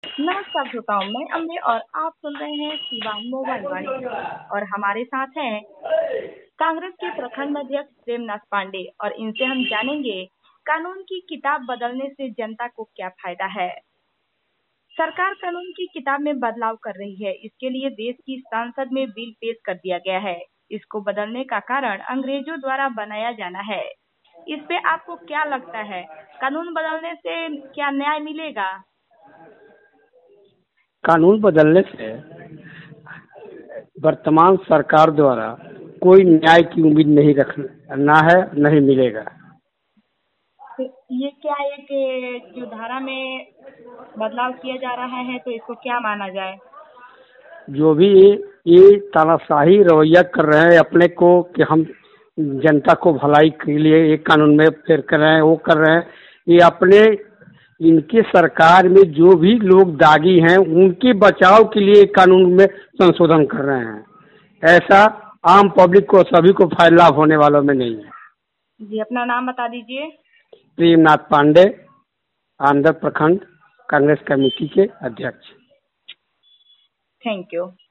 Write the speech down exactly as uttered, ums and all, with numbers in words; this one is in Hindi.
नमस्कार श्रोताओं, मैं अम्बे और आप सुन रहे हैं शिवांग मोबाइल वाणी। और हमारे साथ हैं कांग्रेस के प्रखंड अध्यक्ष प्रेमनाथ पांडे और इनसे हम जानेंगे कानून की किताब बदलने से जनता को क्या फायदा है। सरकार कानून की किताब में बदलाव कर रही है, इसके लिए देश की संसद में बिल पेश कर दिया गया है। इसको बदलने का कारण अंग्रेजों द्वारा बनाया जाना है। इस पे आपको क्या लगता है, कानून बदलने से क्या न्याय मिलेगा? कानून बदलने से वर्तमान सरकार द्वारा कोई न्याय की उम्मीद नहीं रखना है, नहीं मिलेगा। तो ये क्या है कि जो धारा में बदलाव किया जा रहा है, तो इसको क्या माना जाए? जो भी ये तानाशाही रवैया कर रहे हैं अपने को कि हम जनता को भलाई के लिए एक कानून में फेर कर रहे हैं, वो कर रहे हैं, ये अपने इनके सरकार में जो भी लोग दागी हैं उनके बचाव के लिए कानून में संशोधन कर रहे हैं। ऐसा आम पब्लिक को, सभी को फायदा लाभ होने वालों में नहीं है। जी, अपना नाम बता दीजिए। प्रेमनाथ पांडे, आंध्र प्रखंड कांग्रेस कमेटी के अध्यक्ष। Thank you.